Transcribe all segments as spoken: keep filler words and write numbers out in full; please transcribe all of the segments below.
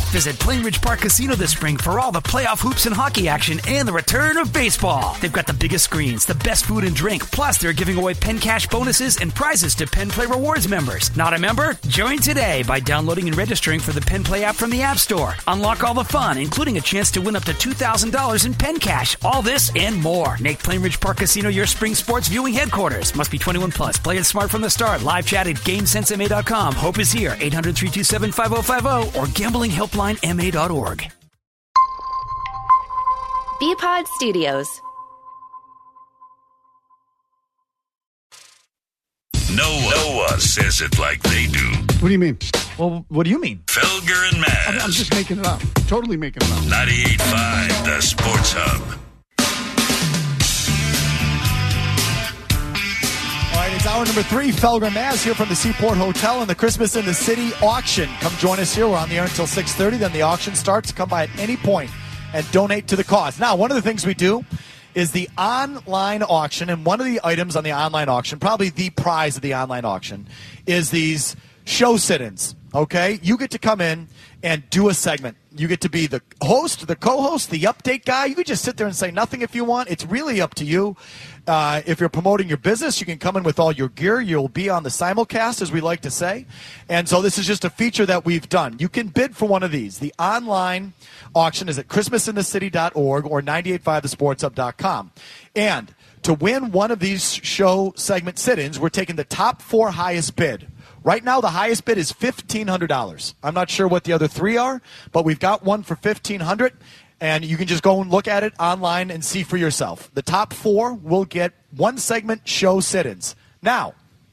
Visit Plainridge Park Casino this spring for all the playoff hoops and hockey action and the return of baseball. They've got the biggest screens, the best food and drink, plus they're giving away Penn Cash bonuses and prizes to Penn Play Rewards members. Not a member? Join today by downloading and registering for the Penn Play app from the App Store. Unlock all the fun, including a chance to win up to two thousand dollars in Penn Cash. All this and more. Make Plainridge Park Casino your spring sports viewing headquarters. Must be twenty-one plus. Play it smart from the start. Live chat at game sense m a dot com. Hope is here. eight hundred, three two seven, five oh five oh or gambling helpline m a dot org. B-Pod Studios. No, no one says it like they do. What do you mean? Well, what do you mean? Felger and Maz. I'm, I'm just making it up. Totally making it up. ninety-eight point five, the Sports Hub. All right, it's hour number three. Felger and Maz here from the Seaport Hotel and the Christmas in the City auction. Come join us here. We're on the air until six thirty. Then the auction starts. Come by at any point and donate to the cause. Now, one of the things we do is the online auction, and one of the items on the online auction, probably the prize of the online auction, is these show sit-ins, okay? You get to come in and do a segment. You get to be the host, the co-host, the update guy. You could just sit there and say nothing if you want. It's really up to you. Uh, if you're promoting your business, you can come in with all your gear. You'll be on the simulcast, as we like to say. And so this is just a feature that we've done. You can bid for one of these. The online auction is at christmas in the city dot org or nine eight five the sports hub dot com. And to win one of these show segment sit-ins, we're taking the top four highest bid. Right now, the highest bid is fifteen hundred dollars. I'm not sure what the other three are, but we've got one for fifteen hundred dollars, and you can just go and look at it online and see for yourself. The top four will get one segment show sit-ins. Now,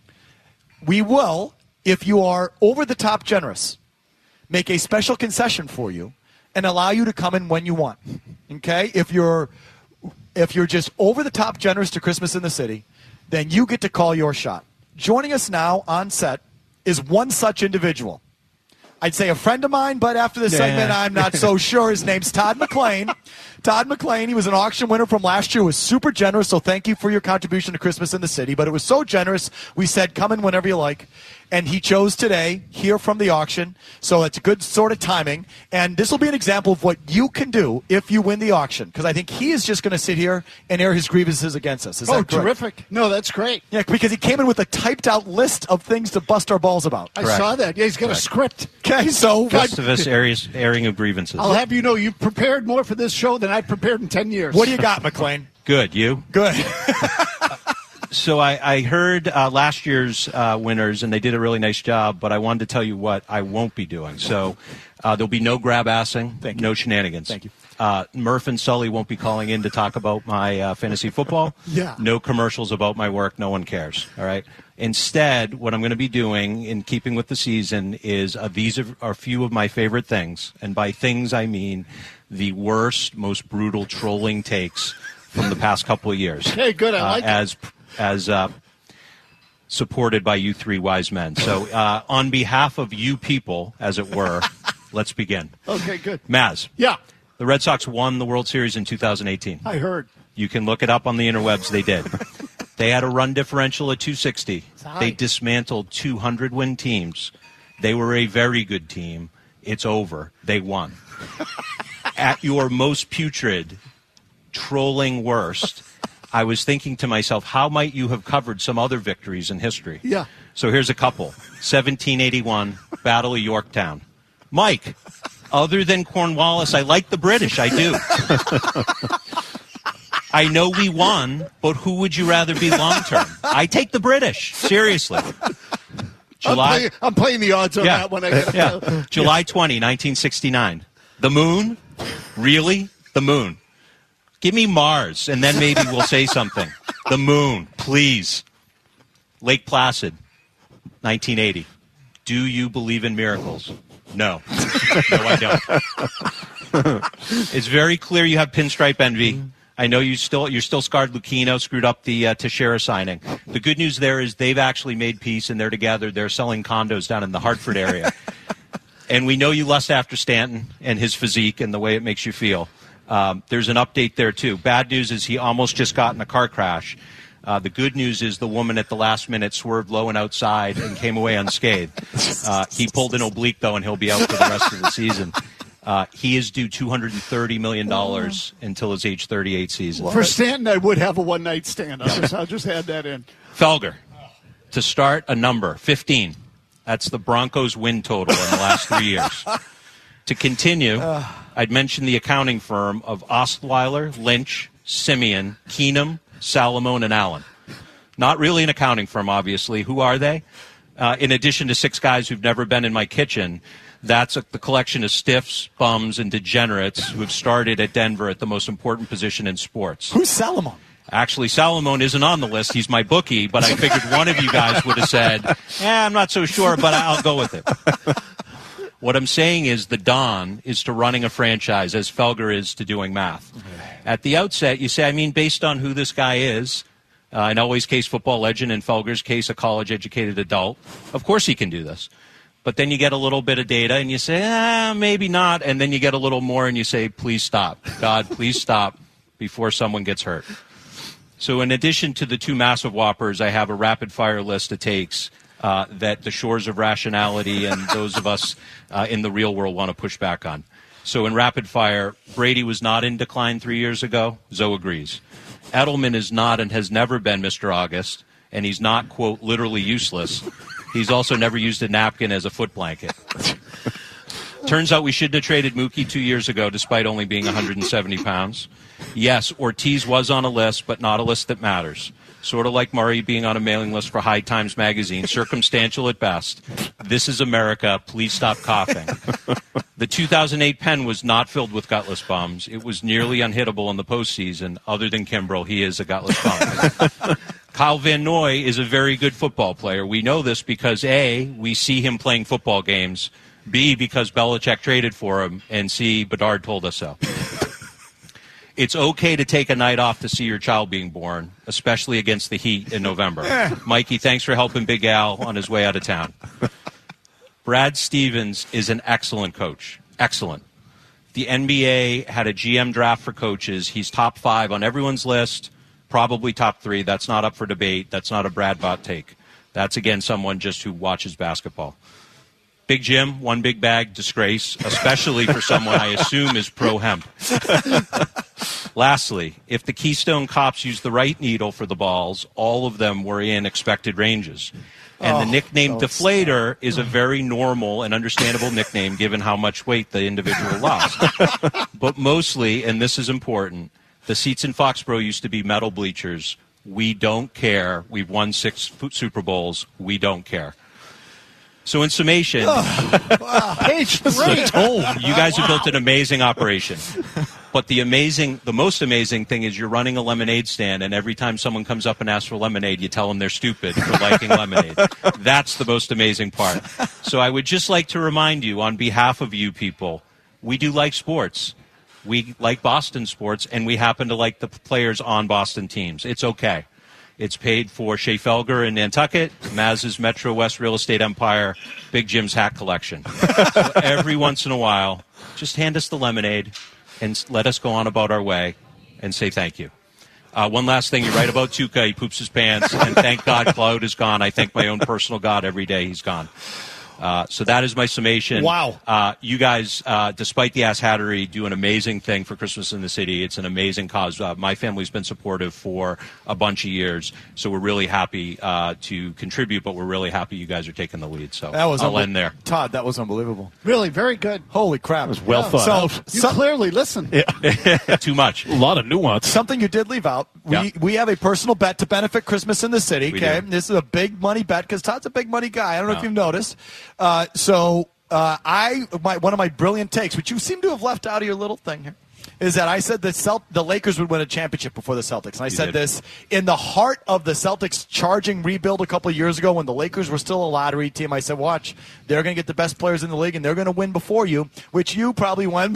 we will, if you are over-the-top generous, make a special concession for you and allow you to come in when you want. Okay? If you're if you're just over-the-top generous to Christmas in the City, then you get to call your shot. Joining us now on set is one such individual. I'd say a friend of mine, but after this yeah. segment, I'm not so sure. His name's Todd McLean. Todd McLean, he was an auction winner from last year, was super generous, so thank you for your contribution to Christmas in the City. But it was so generous, we said, come in whenever you like. And he chose today, here from the auction, so it's a good sort of timing. And this will be an example of what you can do if you win the auction, because I think he is just going to sit here and air his grievances against us. Is oh, that correct? Terrific. No, that's great. Yeah, because he came in with a typed-out list of things to bust our balls about. I correct. saw that. Yeah, he's got correct. a script. Okay, so... Festivus areas, airing of grievances. I'll have you know you've prepared more for this show than I've prepared in ten years. What do you got, McLean? Good. You? Good. So I, I heard uh, last year's uh, winners, and they did a really nice job, but I wanted to tell you what I won't be doing. So uh, there'll be no grab-assing, Thank you. no shenanigans. Thank you. Uh, Murph and Sully won't be calling in to talk about my uh, fantasy football. Yeah. No commercials about my work. No one cares. All right. Instead, what I'm going to be doing, in keeping with the season, is uh, these are, are a few of my favorite things. And by things, I mean the worst, most brutal trolling takes from the past couple of years. Hey, good. I like uh, as, it. As uh, supported by you three wise men. So uh, on behalf of you people, as it were, let's begin. Okay, good. Maz. Yeah. The Red Sox won the World Series in two thousand eighteen. I heard. You can look it up on the interwebs. They did. They had a run differential at two sixty. They dismantled two hundred win teams. They were a very good team. It's over. They won. At your most putrid, trolling worst, I was thinking to myself, how might you have covered some other victories in history? Yeah. So here's a couple. seventeen eighty-one, Battle of Yorktown. Mike, other than Cornwallis, I like the British. I do. I know we won, but who would you rather be long-term? I take the British. Seriously. July. I'm, playing, I'm playing the odds on yeah. that one. I gotta yeah. tell. July twentieth, nineteen sixty-nine. The moon? Really? The moon. Give me Mars, and then maybe we'll say something. The moon, please. Lake Placid, nineteen eighty. Do you believe in miracles? No. No, I don't. It's very clear you have pinstripe envy. I know you still, you're still scarred. Lucchino screwed up the uh, Teixeira signing. The good news there is they've actually made peace, and they're together. They're selling condos down in the Hartford area. And we know you lust after Stanton and his physique and the way it makes you feel. Um, there's an update there, too. Bad news is he almost just got in a car crash. Uh, the good news is the woman at the last minute swerved low and outside and came away unscathed. Uh, he pulled an oblique, though, and he'll be out for the rest of the season. Uh, he is due two hundred thirty million dollars oh. until his age thirty-eight season. For Stanton, I would have a one-night stand. I'll just, I'll just add that in. Felger, to start a number, fifteen. That's the Broncos' win total in the last three years. To continue, uh, I'd mention the accounting firm of Ostweiler, Lynch, Simeon, Keenum, Salamone, and Allen. Not really an accounting firm, obviously. Who are they? Uh, in addition to six guys who've never been in my kitchen, that's a, the collection of stiffs, bums, and degenerates who have started at Denver at the most important position in sports. Who's Salamone? Actually, Salamone isn't on the list. He's my bookie, but I figured one of you guys would have said, eh, I'm not so sure, but I'll go with it. What I'm saying is the Don is to running a franchise as Felger is to doing math. At the outset, you say, I mean, based on who this guy is, uh, in Elway's case, football legend, in Felger's case, a college-educated adult, of course he can do this. But then you get a little bit of data, and you say, ah, maybe not. And then you get a little more, and you say, please stop. God, please stop before someone gets hurt. So in addition to the two massive whoppers, I have a rapid-fire list of takes uh, that the shores of rationality and those of us uh, in the real world want to push back on. So in rapid-fire, Brady was not in decline three years ago. Zoe agrees. Edelman is not and has never been Mister August, and he's not, quote, literally useless. He's also never used a napkin as a foot blanket. Turns out we shouldn't have traded Mookie two years ago, despite only being one hundred seventy pounds. Yes, Ortiz was on a list, but not a list that matters. Sort of like Murray being on a mailing list for High Times magazine, circumstantial at best. This is America. Please stop coughing. The two thousand eight pen was not filled with gutless bums. It was nearly unhittable in the postseason. Other than Kimbrel, he is a gutless bum. Kyle Van Noy is a very good football player. We know this because, A, we see him playing football games, B, because Belichick traded for him, and C, Bedard told us so. It's okay to take a night off to see your child being born, especially against the Heat in November. Yeah. Mikey, thanks for helping Big Al on his way out of town. Brad Stevens is an excellent coach. Excellent. The N B A had a G M draft for coaches. He's top five on everyone's list, probably top three. That's not up for debate. That's not a Brad Bot take. That's, again, someone just who watches basketball. Big Jim, one big bag, disgrace, especially for someone I assume is pro-hemp. Lastly, if the Keystone Cops used the right needle for the balls, all of them were in expected ranges. And oh, the nickname Deflator sad. is a very normal and understandable nickname given how much weight the individual lost. But mostly, and this is important, the seats in Foxborough used to be metal bleachers. We don't care. We've won six Super Bowls. We don't care. So in summation, oh, wow. Page three. You guys have built an amazing operation. But the amazing, the most amazing thing is you're running a lemonade stand, and every time someone comes up and asks for lemonade, you tell them they're stupid for liking lemonade. That's the most amazing part. So I would just like to remind you, on behalf of you people, we do like sports. We like Boston sports, and we happen to like the players on Boston teams. It's okay. It's paid for Shea Felger in Nantucket, Maz's Metro West Real Estate Empire, Big Jim's hat collection. So every once in a while, just hand us the lemonade and let us go on about our way and say thank you. Uh, one last thing, you're right about Tuca. He poops his pants, and thank God Cloud is gone. I thank my own personal God every day he's gone. Uh, so that is my summation. Wow. Uh, you guys, uh, despite the ass hattery, do an amazing thing for Christmas in the City. It's an amazing cause. Uh, my family's been supportive for a bunch of years, so we're really happy uh, to contribute, but we're really happy you guys are taking the lead. So that was I'll unbe- end there. Todd, that was unbelievable. Really, very good. Holy crap. It was well yeah. thought so, out. You so, clearly listen. Yeah. Too much. A lot of nuance. Something you did leave out. We yeah. we have a personal bet to benefit Christmas in the City. We Okay, do. This is a big money bet because Todd's a big money guy. I don't know No. if you've noticed. Uh, so uh, I my one of my brilliant takes, which you seem to have left out of your little thing here, is that I said the Celt- the Lakers would win a championship before the Celtics. And I You said did. this in the heart of the Celtics charging rebuild a couple of years ago when the Lakers were still a lottery team. I said, watch, they're going to get the best players in the league and they're going to win before you, which you probably went,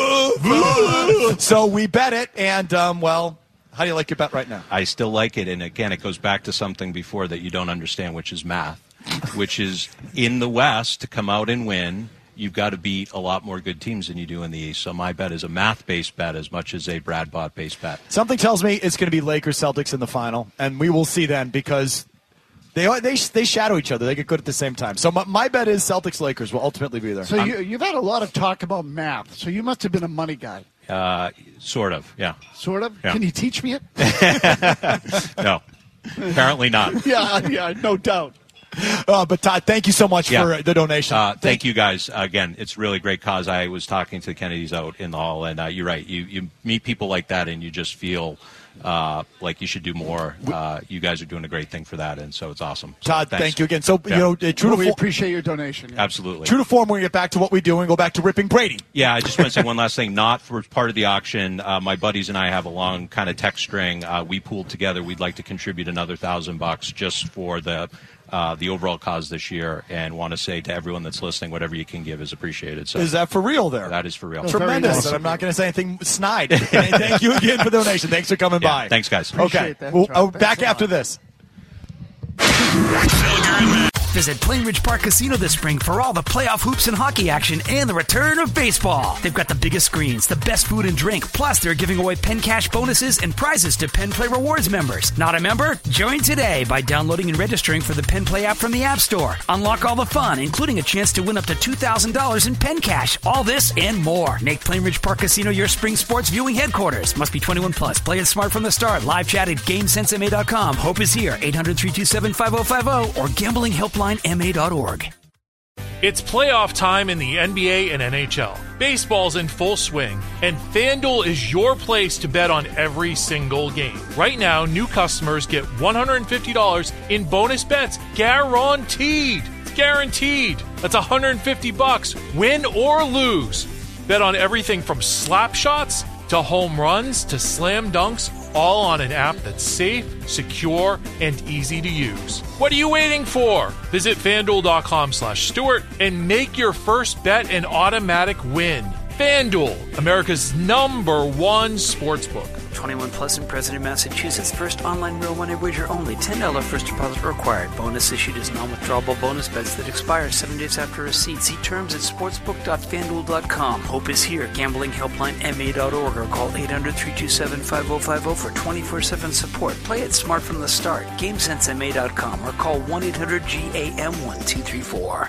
so we bet it. And, um, well, how do you like your bet right now? I still like it. And again, it goes back to something before that you don't understand, which is math, which is in the West to come out and win, you've got to beat a lot more good teams than you do in the East. So my bet is a math-based bet as much as a Brad Bot-based bet. Something tells me it's going to be Lakers-Celtics in the final, and we will see then because They they they shadow each other. They get good at the same time. So my, my bet is Celtics Lakers will ultimately be there. So you, you've had a lot of talk about math. So you must have been a money guy. Uh, sort of, yeah. Sort of? Yeah. Can you teach me it? No. Apparently not. yeah, yeah, no doubt. Uh, but Todd, thank you so much Yeah. for the donation. Uh, thank, thank you guys. Again, it's really great cause. I was talking to the Kennedys out in the hall, and uh, you're right. You, you meet people like that, and you just feel uh, like you should do more. Uh, you guys are doing a great thing for that, and so it's awesome. So, Todd, thanks. thank you again. So, Yeah. you know, uh, true Well, to we form, appreciate your donation. Yeah. Absolutely. true to form, when we get back to what we do and go back to ripping Brady. Yeah, I just want to say one last thing. Not for part of the auction. Uh, my buddies and I have a long kind of text string. Uh, we pooled together. We'd like to contribute another thousand bucks just for the uh, the overall cause this year, and want to say to everyone that's listening, whatever you can give is appreciated. So Is that for real there? that is for real. Oh, very Tremendous. nice. And I'm not going to say anything snide. And thank you again for the donation. Thanks for coming Yeah, by. thanks, guys. Okay. Appreciate that, We'll, John. uh, Thanks back a after lot. this. Visit Plainridge Park Casino this spring for all the playoff hoops and hockey action and the return of baseball. They've got the biggest screens, the best food and drink, plus they're giving away Penn Cash bonuses and prizes to Penn Play Rewards members. Not a member? Join today by downloading and registering for the Penn Play app from the App Store. Unlock all the fun, including a chance to win up to two thousand dollars in Penn Cash. All this and more. Make Plainridge Park Casino your spring sports viewing headquarters. Must be twenty-one plus. Play it smart from the start. Live chat at game sense m a dot com. Hope is here. eight hundred, three two seven, five oh five oh or gambling helpline m a dot org. It's playoff time in the N B A and N H L. Baseball's in full swing, and FanDuel is your place to bet on every single game. Right now, new customers get one hundred fifty dollars in bonus bets guaranteed. It's guaranteed. That's one hundred fifty bucks, win or lose. Bet on everything from slap shots to home runs to slam dunks, all on an app that's safe, secure, and easy to use. What are you waiting for? Visit FanDuel.com slash Stewart and make your first bet an automatic win. FanDuel, America's number one sportsbook. twenty-one plus and present in Massachusetts. First online real money wager only. ten dollars first deposit required. Bonus issued as non-withdrawable bonus bets that expire seven days after receipt. See terms at sportsbook dot fanduel dot com. Hope is here. Gambling helpline m a dot org or call eight hundred, three two seven, five oh five oh for twenty-four seven support. Play it smart from the start. game sense m a dot com or call one eight hundred G A M one two three four.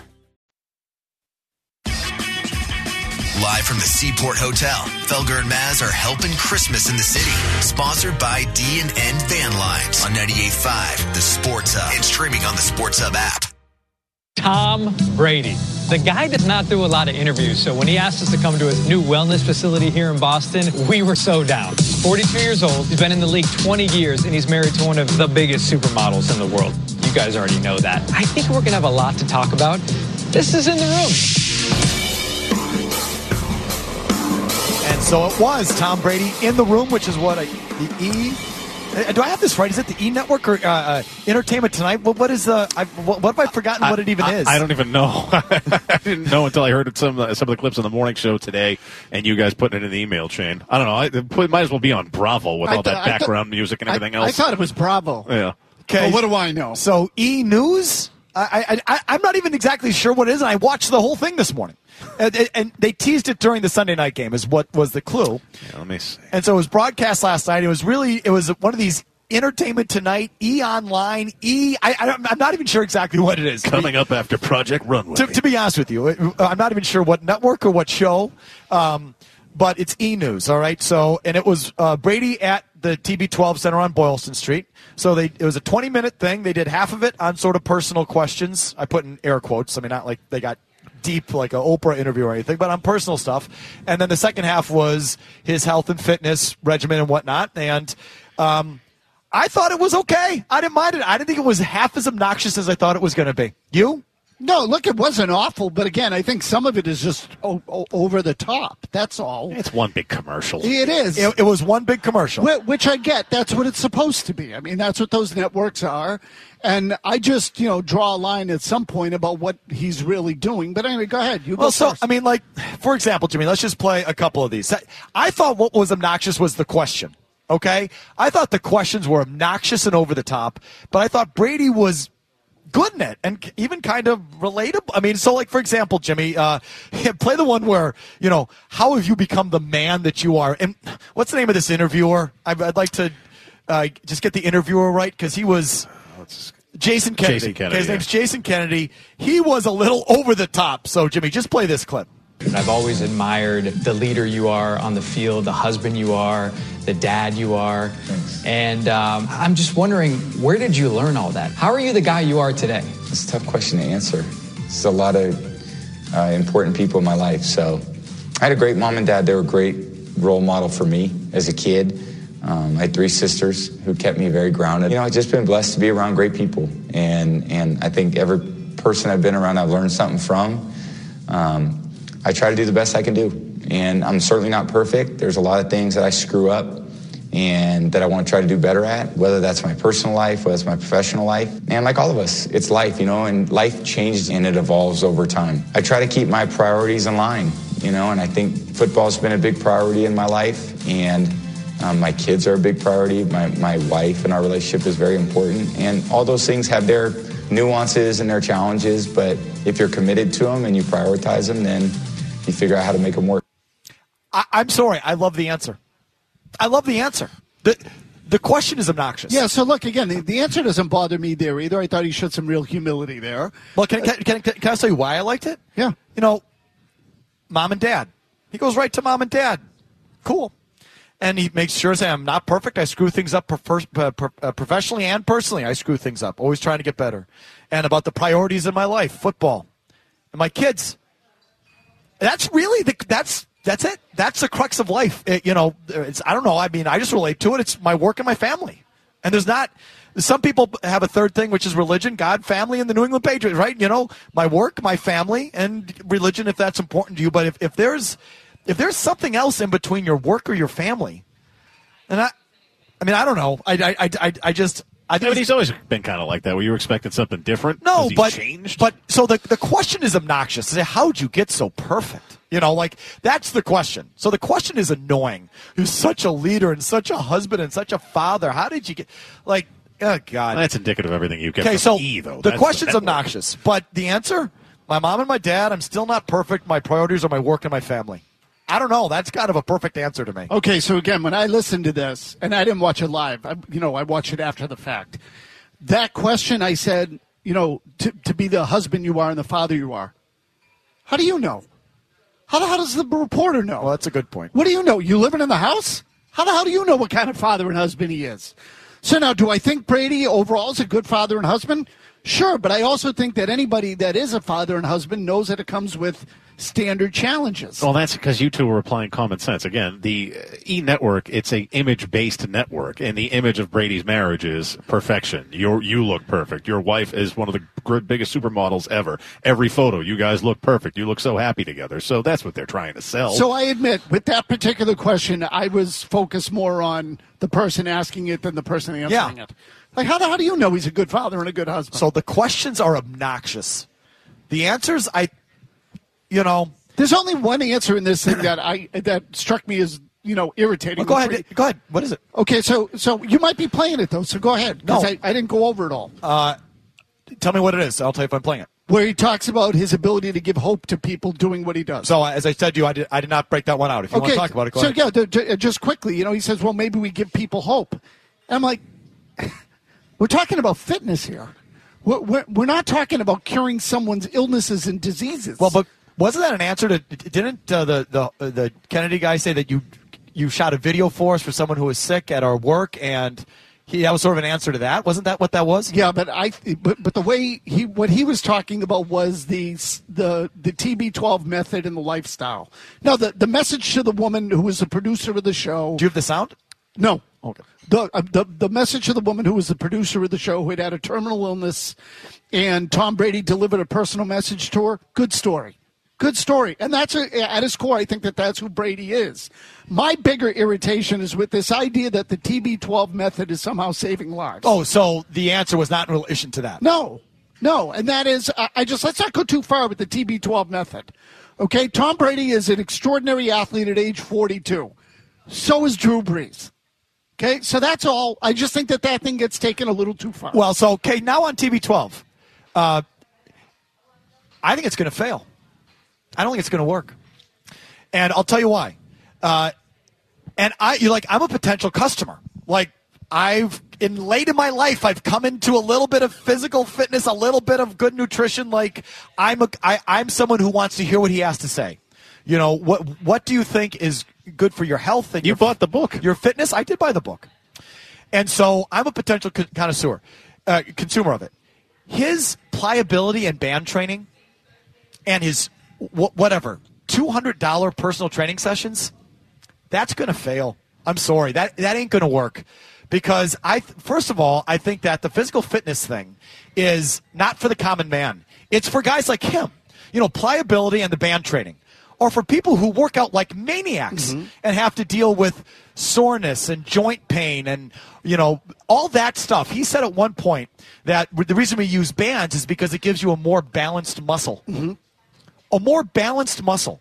Live from the Seaport Hotel, Felger and Maz are helping Christmas in the city. Sponsored by D and N Van Lines on ninety-eight point five, The Sports Hub, and streaming on the Sports Hub app. Tom Brady. The guy does not do a lot of interviews, so when he asked us to come to his new wellness facility here in Boston, we were so down. forty-two years old, he's been in the league twenty years, and he's married to one of the biggest supermodels in the world. You guys already know that. I think we're going to have a lot to talk about. This is In the Room. And so it was Tom Brady in the room, which is what I, the E. Do I have this right? Is it the E Network or uh, uh, Entertainment Tonight? What, what is the? I, what, what have I forgotten? I, what it even I, is? I don't even know. I didn't know until I heard some of the, some of the clips on the morning show today, and you guys putting it in the email chain. I don't know. I, it put, might as well be on Bravo with I all th- that I th- background music and everything I, else. I thought it was Bravo. Yeah. Okay. Well, what do I know? So E News. I, I, I, I'm not even exactly sure what it is, and I watched the whole thing this morning. And, and they teased it during the Sunday night game, is what was the clue. Yeah, let me see. And so it was broadcast last night. It was really, it was one of these Entertainment Tonight, E Online, E. I, I, I'm not even sure exactly what it is. Coming up after Project Runway. To, to be honest with you, I'm not even sure what network or what show, um, but it's E! News, all right? So, and it was uh, Brady at the T B twelve Center on Boylston Street. So they it was a twenty-minute thing. They did half of it on sort of personal questions. I put in air quotes. I mean, not like they got deep like an Oprah interview or anything, but on personal stuff. And then the second half was his health and fitness regimen and whatnot. And um, I thought it was okay. I didn't mind it. I didn't think it was half as obnoxious as I thought it was going to be. You? No, look, it wasn't awful, but again, I think some of it is just o- o- over the top. That's all. It's one big commercial. It is. It, it was one big commercial. Wh- Which I get. That's what it's supposed to be. I mean, that's what those networks are. And I just, you know, draw a line at some point about what he's really doing. But anyway, go ahead. You go Well, so, first. I mean, like, for example, Jimmy, let's just play a couple of these. I thought what was obnoxious was the question, okay? I thought the questions were obnoxious and over the top, but I thought Brady was good in it and even kind of relatable. I mean, so like, for example, Jimmy, uh, play the one where, you know, how have you become the man that you are? And what's the name of this interviewer? I'd, I'd like to uh, just get the interviewer right because he was Jason Kennedy. Jason Kennedy, His yeah. name's Jason Kennedy. He was a little over the top. So, Jimmy, just play this clip. I've always admired the leader you are on the field, the husband you are, the dad you are. Thanks. And um, I'm just wondering, where did you learn all that? How are you the guy you are today? It's a tough question to answer. It's a lot of uh, important people in my life. So I had a great mom and dad. They were a great role model for me as a kid. Um, I had three sisters who kept me very grounded. You know, I've just been blessed to be around great people. And, and I think every person I've been around, I've learned something from. Um, I try to do the best I can do. And I'm certainly not perfect. There's a lot of things that I screw up and that I want to try to do better at, whether that's my personal life, whether it's my professional life. And like all of us, it's life, you know, and life changes and it evolves over time. I try to keep my priorities in line, you know, and I think football's been a big priority in my life. And um, my kids are a big priority. My, my wife and our relationship is very important. And all those things have their nuances and their challenges, but if you're committed to them and you prioritize them, then you figure out how to make them work. I, I'm sorry. I love the answer. I love the answer. The the question is obnoxious. Yeah, so look, again, the, the answer doesn't bother me there either. I thought he showed some real humility there. Well, can, can, can, can I tell you why I liked it? Yeah. You know, mom and dad. He goes right to mom and dad. Cool. And he makes sure that I'm not perfect. I screw things up prof- uh, professionally and personally. I screw things up, always trying to get better. And about the priorities in my life, football, and my kids. That's really the that's that's it. That's the crux of life. It, you know, it's I don't know. I mean, I just relate to it. It's my work and my family. And there's not some people have a third thing, which is religion, God, family, and the New England Patriots. Right? You know, my work, my family, and religion, if that's important to you. But if, if there's if there's something else in between your work or your family, and I, I mean, I don't know. I I I, I just. I think he's always been kind of like that. Were you expecting something different? No, Has he but changed? but so the the question is obnoxious. Say, how'd you get so perfect? You know, like that's the question. So the question is annoying. You're such a leader and such a husband and such a father. How did you get? Like, oh God, Well, that's indicative of everything you get okay, from so E, though. the That's question's network. obnoxious, but the answer: my mom and my dad. I'm still not perfect. My priorities are my work and my family. I don't know. That's kind of a perfect answer to me. Okay, so again, when I listened to this, and I didn't watch it live, I, you know, I watched it after the fact. That question, I said, you know, to, to be the husband you are and the father you are. How do you know? How the hell does the reporter know? Well, that's a good point. What do you know? You living in the house? How the hell do you know what kind of father and husband he is? So now, do I think Brady overall is a good father and husband? Sure, but I also think that anybody that is a father and husband knows that it comes with standard challenges. Well, that's because you two were applying common sense. Again, the E! Network, it's a image-based network, and the image of Brady's marriage is perfection. You're, you look perfect. Your wife is one of the gr- biggest supermodels ever. Every photo, you guys look perfect. You look so happy together. So that's what they're trying to sell. So I admit, with that particular question, I was focused more on the person asking it than the person answering Yeah. it. Like, how the hell do you know he's a good father and a good husband? So the questions are obnoxious. The answers, I, you know, there's only one answer in this thing that I that struck me as, you know, irritating. Well, go ahead. Go ahead. What is it? Okay, so so you might be playing it though. So go ahead, because No. I, I didn't go over it all. Uh, tell me what it is. I'll tell you if I'm playing it. Where he talks about his ability to give hope to people doing what he does. So uh, as I said to you, I did, I did not break that one out. If you want to talk about it, go so ahead. yeah, d- d- just quickly, you know, he says, well, maybe we give people hope. And I'm like, we're talking about fitness here. We're, we're, we're not talking about curing someone's illnesses and diseases. Well, but wasn't that an answer to? Didn't uh, the the uh, the Kennedy guy say that you you shot a video for us for someone who was sick at our work, and he that was sort of an answer to that? Wasn't that what that was? Yeah, but I but, but the way he what he was talking about was the the the T B twelve method and the lifestyle. Now, the the message to the woman who was the producer of the show. Do you have the sound? No. Okay. The, uh, the the message to the woman who was the producer of the show, who had had a terminal illness, and Tom Brady delivered a personal message to her. Good story. Good story. And that's a, at its core, I think that that's who Brady is. My bigger irritation is with this idea that the T B twelve method is somehow saving lives. Oh, so the answer was not in relation to that. No, no. And that is, I, I just, let's not go too far with the T B twelve method. Okay, Tom Brady is an extraordinary athlete at age forty-two. So is Drew Brees. Okay, so that's all. I just think that that thing gets taken a little too far. Well, so, okay, now on T B twelve, uh, I think it's going to fail. I don't think it's going to work. And I'll tell you why. Uh, and I, you're like, I'm a potential customer. Like, I've in late in my life, I've come into a little bit of physical fitness, a little bit of good nutrition. Like I'm a, I, I'm someone who wants to hear what he has to say. You know, what what do you think is good for your health? And you your, bought the book. Your fitness? I did buy the book. And so I'm a potential connoisseur, uh, consumer of it. His pliability and band training and his wh- whatever, two hundred dollars personal training sessions, that's going to fail. I'm sorry. That that ain't going to work. Because, I first of all, I think that the physical fitness thing is not for the common man. It's for guys like him. You know, pliability and the band training. Or for people who work out like maniacs mm-hmm. and have to deal with soreness and joint pain and, you know, all that stuff. He said at one point that the reason we use bands is because it gives you a more balanced muscle. Mm-hmm. A more balanced muscle.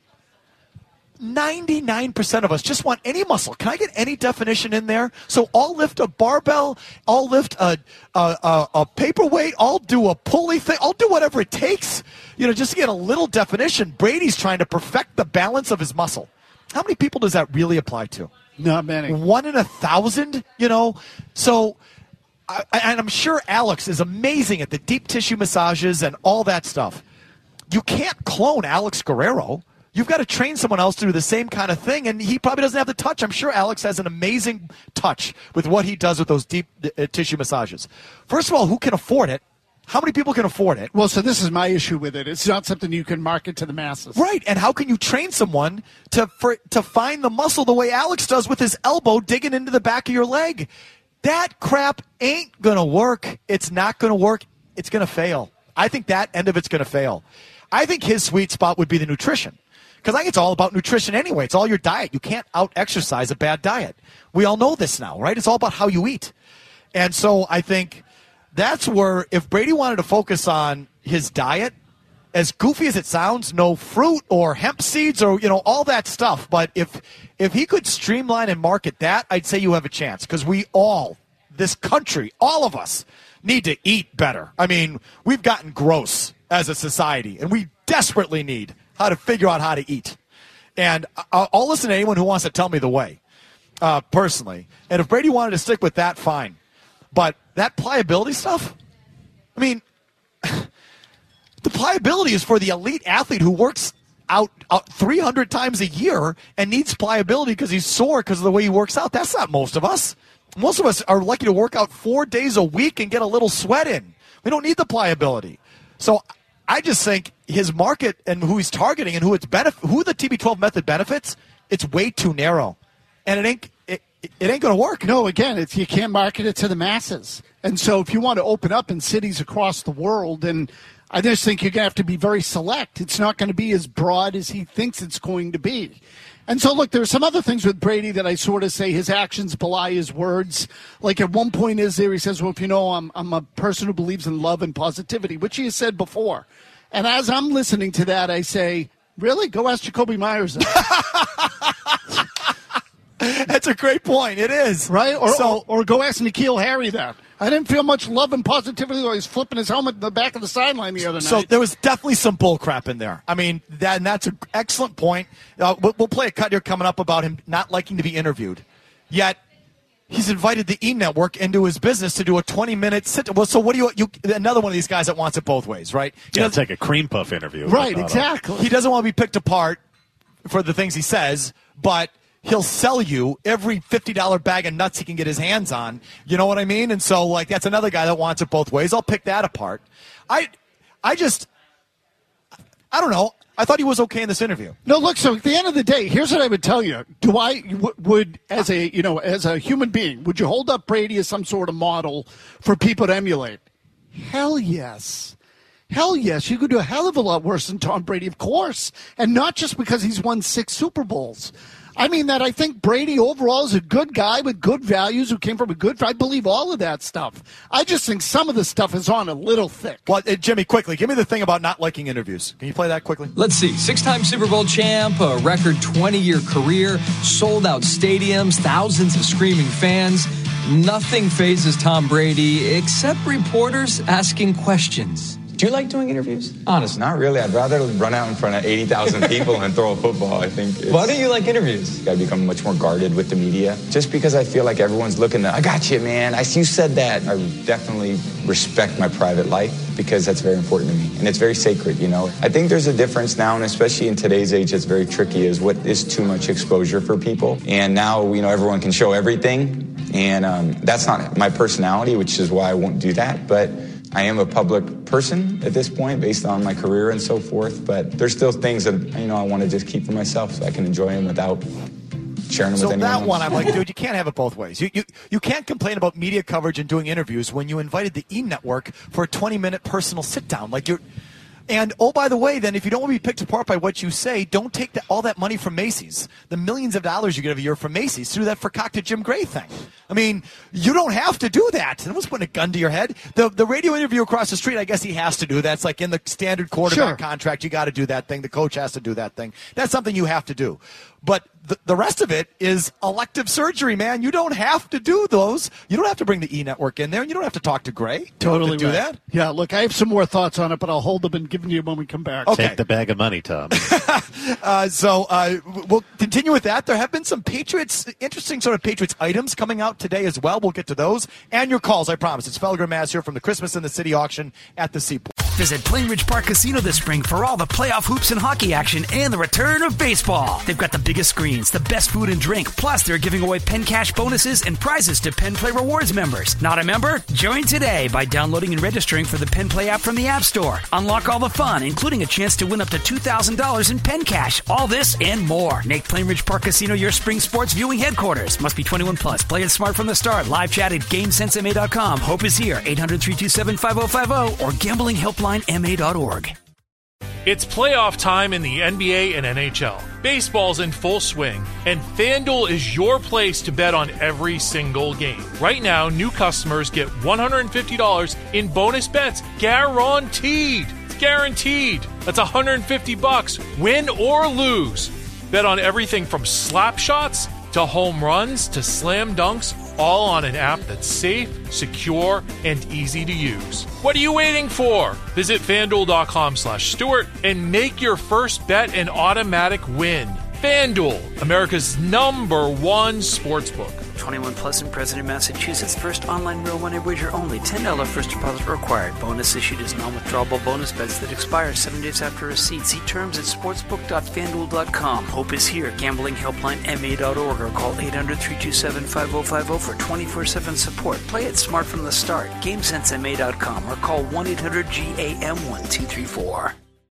ninety-nine percent of us just want any muscle. Can I get any definition in there? So I'll lift a barbell, I'll lift a a, a, a paperweight, I'll do a pulley thing, I'll do whatever it takes, you know, just to get a little definition. Brady's trying to perfect the balance of his muscle. How many people does that really apply to? Not many. One in a thousand, you know? So, I, and I'm sure Alex is amazing at the deep tissue massages and all that stuff. You can't clone Alex Guerrero. You've got to train someone else to do the same kind of thing, and he probably doesn't have the touch. I'm sure Alex has an amazing touch with what he does with those deep uh, tissue massages. First of all, who can afford it? How many people can afford it? Well, so this is my issue with it. It's not something you can market to the masses. Right, and how can you train someone to for, to find the muscle the way Alex does with his elbow digging into the back of your leg? That crap ain't going to work. It's not going to work. It's going to fail. I think that end of it's going to fail. I think his sweet spot would be the nutrition. Because I think it's all about nutrition anyway. It's all your diet. You can't out-exercise a bad diet. We all know this now, right? It's all about how you eat. And so I think that's where, if Brady wanted to focus on his diet, as goofy as it sounds, no fruit or hemp seeds or, you know, all that stuff. But if if he could streamline and market that, I'd say you have a chance. Because we all, this country, all of us, need to eat better. I mean, we've gotten gross as a society, and we desperately need how to figure out how to eat. And I'll, I'll listen to anyone who wants to tell me the way, uh, personally. And if Brady wanted to stick with that, fine. But that pliability stuff, I mean, the pliability is for the elite athlete who works out, out three hundred times a year and needs pliability because he's sore because of the way he works out. That's not most of us. Most of us are lucky to work out four days a week and get a little sweat in. We don't need the pliability. So I just think his market and who he's targeting and who it's benef- who the T B twelve method benefits, it's way too narrow, and it ain't it, it ain't going to work. No, again, it's you can't market it to the masses, and so if you want to open up in cities across the world, and I just think you're going to have to be very select. It's not going to be as broad as he thinks it's going to be. And so, look, there's some other things with Brady that I sort of say his actions belie his words. Like at one point is there, he says, well, if you know, I'm, I'm a person who believes in love and positivity, which he has said before. And as I'm listening to that, I say, really? Go ask Jacoby Myers. That's a great point. It is. Right? Or, so, or, or go ask N'Keal Harry that. I didn't feel much love and positivity while he's flipping his helmet in the back of the sideline the other night. So there was definitely some bull crap in there. I mean, that, and that's an excellent point. Uh, we'll, we'll play a cut here coming up about him not liking to be interviewed. Yet, he's invited the E! Network into his business to do a twenty-minute sit. Well, so what do you, you – another one of these guys that wants it both ways, right? He yeah, take a cream puff interview. Right, exactly. He doesn't want to be picked apart for the things he says, but – he'll sell you every fifty dollars bag of nuts he can get his hands on. You know what I mean? And so, like, that's another guy that wants it both ways. I'll pick that apart. I I just, I don't know. I thought he was okay in this interview. No, look, so at the end of the day, here's what I would tell you. Do I, w- would, as a, you know, as a human being, would you hold up Brady as some sort of model for people to emulate? Hell yes. Hell yes. You could do a hell of a lot worse than Tom Brady, of course. And not just because he's won six Super Bowls. I mean that I think Brady overall is a good guy with good values who came from a good – I believe all of that stuff. I just think some of the stuff is on a little thick. Well, uh, Jimmy, quickly, give me the thing about not liking interviews. Can you play that quickly? Let's see. Six-time Super Bowl champ, a record twenty-year career, sold-out stadiums, thousands of screaming fans. Nothing phases Tom Brady except reporters asking questions. Do you like doing interviews? Honestly. Not really. I'd rather run out in front of eighty thousand people and throw a football. I think. It's, Why do you like interviews? Got to become much more guarded with the media. Just because I feel like everyone's looking to, I got you, man. I see you said that. I definitely respect my private life because that's very important to me. And it's very sacred, you know. I think there's a difference now, and especially in today's age, it's very tricky, is what is too much exposure for people. And now, you know, everyone can show everything. And um, that's not my personality, which is why I won't do that. But I am a public person at this point based on my career and so forth, but there's still things that, you know, I want to just keep for myself so I can enjoy them without sharing them so with anyone that else. one, I'm like, dude, you can't have it both ways. You, you you can't complain about media coverage and doing interviews when you invited the E! Network for a twenty-minute personal sit-down. Like you're, and, oh, by the way, then, if you don't want to be picked apart by what you say, don't take that, all that money from Macy's. The millions of dollars you get every year from Macy's through that Fakakta Jim Gray thing. I mean, you don't have to do that. No one's putting a gun to your head. The the radio interview across the street, I guess he has to do that. It's like in the standard quarterback Sure. contract, you got to do that thing. The coach has to do that thing. That's something you have to do. But the, the rest of it is elective surgery, man. You don't have to do those. You don't have to bring the E! Network in there, and you don't have to talk to Gray. You don't Totally have to do right. that. Yeah, look, I have some more thoughts on it, but I'll hold them and give them to you when we come back. Okay. Take the bag of money, Tom. Uh, so uh, we'll continue with that. There have been some Patriots, interesting sort of Patriots items coming out today as well. We'll get to those. And your calls, I promise. It's Felger Maz here from the Christmas in the City auction at the Seaport. Visit Plainridge Park Casino this spring for all the playoff hoops and hockey action and the return of baseball. They've got the biggest screens, the best food and drink, plus they're giving away Penn Cash bonuses and prizes to Penn Play Rewards members. Not a member? Join today by downloading and registering for the Penn Play app from the App Store. Unlock all the fun, including a chance to win up to two thousand dollars in Penn Cash. All this and more. Make Plainridge Park Casino your spring sports viewing headquarters. Must be twenty-one plus. Play it smart from the start. Live chat at GameSense M A dot com. Hope is here. eight hundred, three two seven, five oh five oh or gambling helpline M A dot org. It's playoff time in the N B A and N H L. Baseball's in full swing, and FanDuel is your place to bet on every single game. Right now, new customers get one hundred fifty dollars in bonus bets guaranteed. It's guaranteed. That's one hundred fifty bucks, win or lose. Bet on everything from slap shots to home runs to slam dunks, all on an app that's safe, secure, and easy to use. What are you waiting for? Visit FanDuel.com slash Stewart and make your first bet an automatic win. FanDuel, America's number one sportsbook. twenty-one plus and present in Massachusetts. First online real money wager only. ten dollars first deposit required. Bonus issued as non-withdrawable bonus bets that expire seven days after receipt. See terms at sportsbook dot fan duel dot com. Hope is here. Gambling helpline M A dot org or call eight hundred, three two seven, five oh five oh for twenty-four seven support. Play it smart from the start. GameSense M A dot com or call one eight hundred G A M one two three four.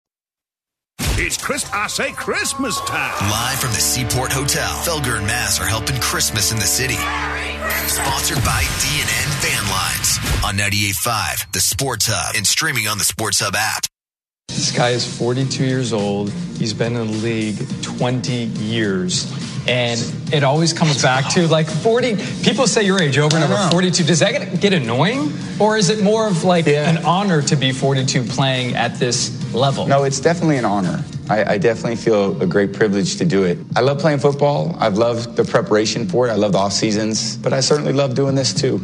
It's Chris. I say Christmas time. Live from the Seaport Hotel, Felger and Maz are helping Christmas in the city. Sponsored by D and N Van Lines on ninety-eight point five, the Sports Hub, and streaming on the Sports Hub app. This guy is forty-two years old. He's been in the league twenty years. And it always comes back to like forty. People say your age over and over, forty-two. Does that get, get annoying? Or is it more of like yeah. an honor to be forty-two playing at this level? No, it's definitely an honor. I, I definitely feel a great privilege to do it. I love playing football. I've loved the preparation for it. I love the off seasons, but I certainly love doing this too.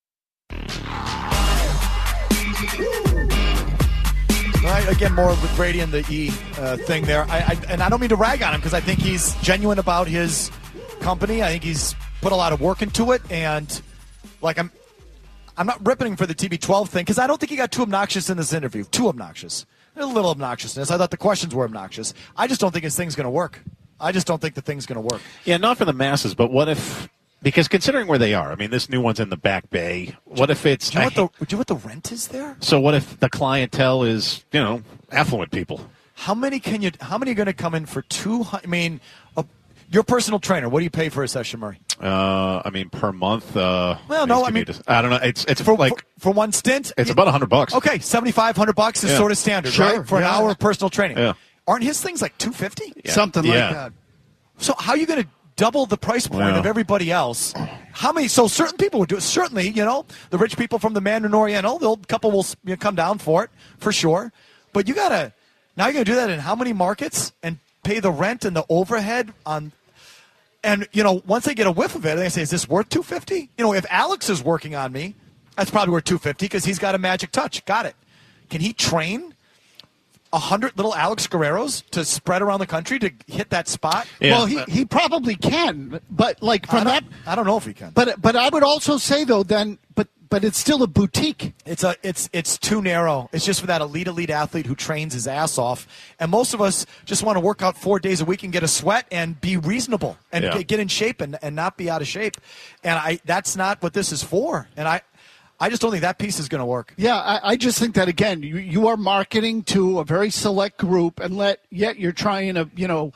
Right, again, more with Brady and the E uh, thing there. I, I, and I don't mean to rag on him because I think he's genuine about his company. I think he's put a lot of work into it. And, like, I'm I'm not ripping for the T B twelve thing because I don't think he got too obnoxious in this interview. Too obnoxious. A little obnoxiousness. I thought the questions were obnoxious. I just don't think his thing's going to work. I just don't think the thing's going to work. Yeah, not for the masses, but what if... Because considering where they are, I mean, this new one's in the Back Bay. What if it's... Do you, know what the, do you know what the rent is there? So what if the clientele is, you know, affluent people? How many can you? How many are going to come in for two hundred? I mean, uh, your personal trainer, what do you pay for a session, Murray? Uh, I mean, per month. Uh, well, no, I mean, to, I don't know. It's it's for, like for, for one stint. It's about a hundred bucks. Okay, seventy five hundred bucks is yeah. sort of standard, sure. right? For yeah. an hour of personal training. Yeah. Aren't his things like two fifty? Yeah. Something yeah. like that. So how are you going to double the price point yeah. of everybody else? How many? So certain people would do it. Certainly, you know, the rich people from the Mandarin Oriental, they'll couple will you know, come down for it for sure. But you gotta now you're gonna do that in how many markets and pay the rent and the overhead on. And, you know, once they get a whiff of it, they say, is this worth two hundred fifty dollars? You know, if Alex is working on me, that's probably worth two hundred fifty dollars because he's got a magic touch. Got it. can he train a hundred little Alex Guerreros to spread around the country to hit that spot? Yeah. Well, he, he probably can, but like from I that, I don't know if he can. But but I would also say though, then, but but it's still a boutique. It's a it's it's too narrow. It's just for that elite elite athlete who trains his ass off, and most of us just want to work out four days a week and get a sweat and be reasonable and Yeah. get, get in shape and, and not be out of shape. And I that's not what this is for. And I. I just don't think that piece is going to work. Yeah, I, I just think that, again, you, you are marketing to a very select group, and let yet you're trying to, you know,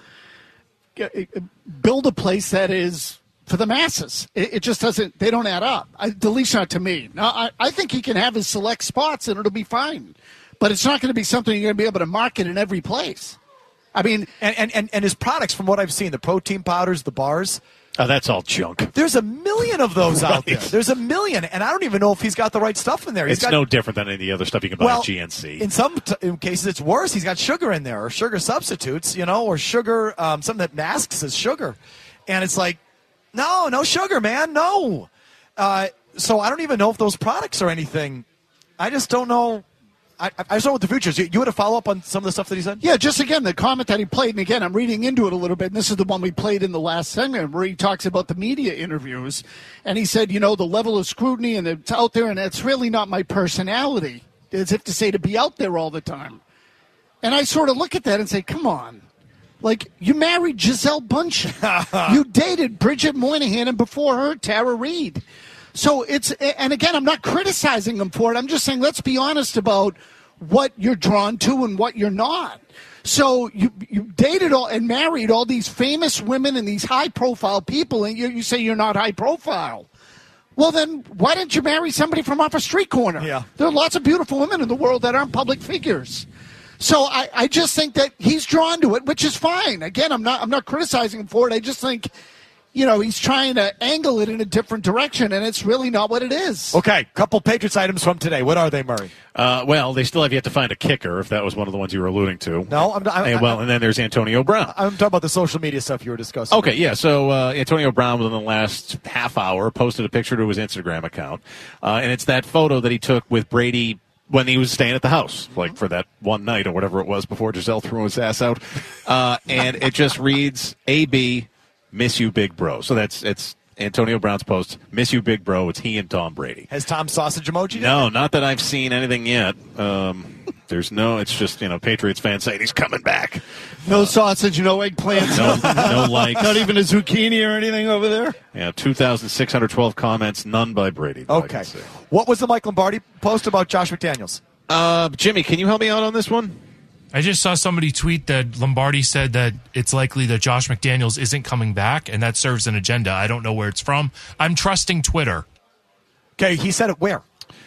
g- build a place that is for the masses. It, it just doesn't, they don't add up, I, at least not to me. Now, I, I think he can have his select spots, and it'll be fine. But it's not going to be something you're going to be able to market in every place. I mean, and, and, and, and his products, from what I've seen, the protein powders, the bars, Oh, that's all junk. there's a million of those Right. out there. There's a million, and I don't even know if he's got the right stuff in there. He's It's got, no different than any of the other stuff you can buy well, at G N C. in some t- in cases, it's worse. He's got sugar in there, or sugar substitutes, you know, or sugar, um, something that masks as sugar. And it's like, no, no sugar, man, no. Uh, so I don't even know if those products are anything. I just don't know. I, I just don't know what the future is. You, you want to follow up on some of the stuff that he said? Yeah, just again, the comment that he played, and again, I'm reading into it a little bit, and this is the one we played in the last segment where he talks about the media interviews, and he said, you know, the level of scrutiny, and it's out there, and it's really not my personality, as if to say to be out there all the time. And I sort of look at that and say, come on. Like, you married Gisele Bündchen. You dated Bridget Moynihan, and before her, Tara Reid. So it's, and again, I'm not criticizing him for it. I'm just saying, let's be honest about what you're drawn to and what you're not. So you you dated all and married all these famous women and these high profile people, and you, you say you're not high profile. Well, then why didn't you marry somebody from off a street corner? Yeah. There are lots of beautiful women in the world that aren't public figures. So I, I just think that he's drawn to it, which is fine. Again, I'm not I'm not criticizing him for it. I just think, you know, he's trying to angle it in a different direction, and it's really not what it is. Okay, couple Patriots items from today. What are they, Murray? Uh, well, they still have yet to find a kicker, if that was one of the ones you were alluding to. No, I'm not. And, well, and then there's Antonio Brown. I'm talking about the social media stuff you were discussing. Okay, yeah. So uh, Antonio Brown, within the last half hour, posted a picture to his Instagram account, uh, and it's that photo that he took with Brady when he was staying at the house, like for that one night or whatever it was before Giselle threw his ass out. Uh, and it just reads, A B, miss you, big bro. So that's it's Antonio Brown's post. Miss you, big bro. It's he and Tom Brady. Has Tom sausage emoji? No, not that I've seen anything yet. Um, there's no. It's just, you know, Patriots fans saying he's coming back. No sausage, no eggplants, No, no likes. not even a zucchini or anything over there. Yeah, two thousand six hundred twelve comments, none by Brady. that I Okay. can see. What was the Mike Lombardi post about Josh McDaniels? Uh, Jimmy, can you help me out on this one? I just saw somebody tweet that Lombardi said that it's likely that Josh McDaniels isn't coming back, and that serves an agenda. I don't know where it's from. I'm trusting Twitter. Okay, he said it where?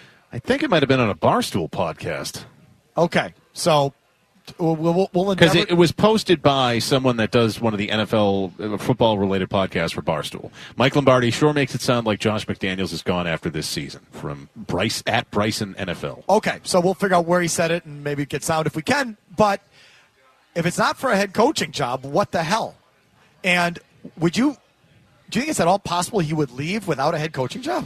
I think it might have been on a Barstool podcast. Okay, so we'll we'll, we'll Because endeavor- it, it was posted by someone that does one of the N F L uh, football-related podcasts for Barstool. Mike Lombardi sure makes it sound like Josh McDaniels is gone after this season from Bryce at Bryson N F L. Okay, so we'll figure out where he said it and maybe get sound if we can. But if it's not for a head coaching job, what the hell? And would you do you think it's at all possible he would leave without a head coaching job?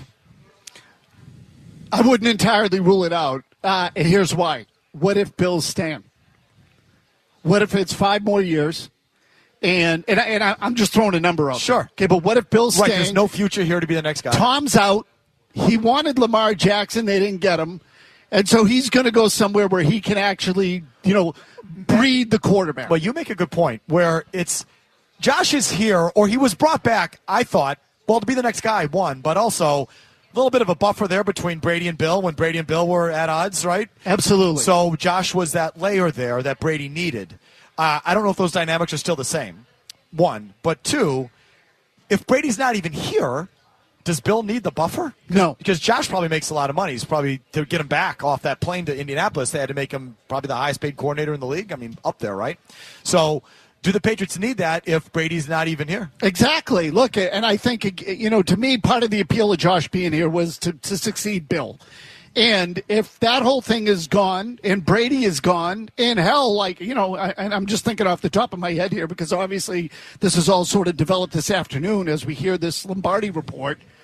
I wouldn't entirely rule it out. Uh, and here's why. What if Bill's staying? What if it's five more years? And and, I, and I, I'm just throwing a number out. Sure. Okay, but what if Bill's Right, staying? there's no future here to be the next guy. Tom's out. He wanted Lamar Jackson. They didn't get him. And so he's going to go somewhere where he can actually, you know, breed the quarterback. But you make a good point where it's Josh is here, or he was brought back, I thought, well, to be the next guy, one, but also a little bit of a buffer there between Brady and Bill when Brady and Bill were at odds, right? Absolutely. So Josh was that layer there that Brady needed. Uh, I don't know if those dynamics are still the same, one. But two, if Brady's not even here, does Bill need the buffer? No. Because Josh probably makes a lot of money. He's probably, to get him back off that plane to Indianapolis, they had to make him probably the highest paid coordinator in the league. I mean, up there, right? So do the Patriots need that if Brady's not even here? Exactly. Look, and I think, you know, to me, part of the appeal of Josh being here was to, to succeed Bill. And if that whole thing is gone and Brady is gone, and hell, like, you know, I, and I'm just thinking off the top of my head here because obviously this is all sort of developed this afternoon as we hear this Lombardi report.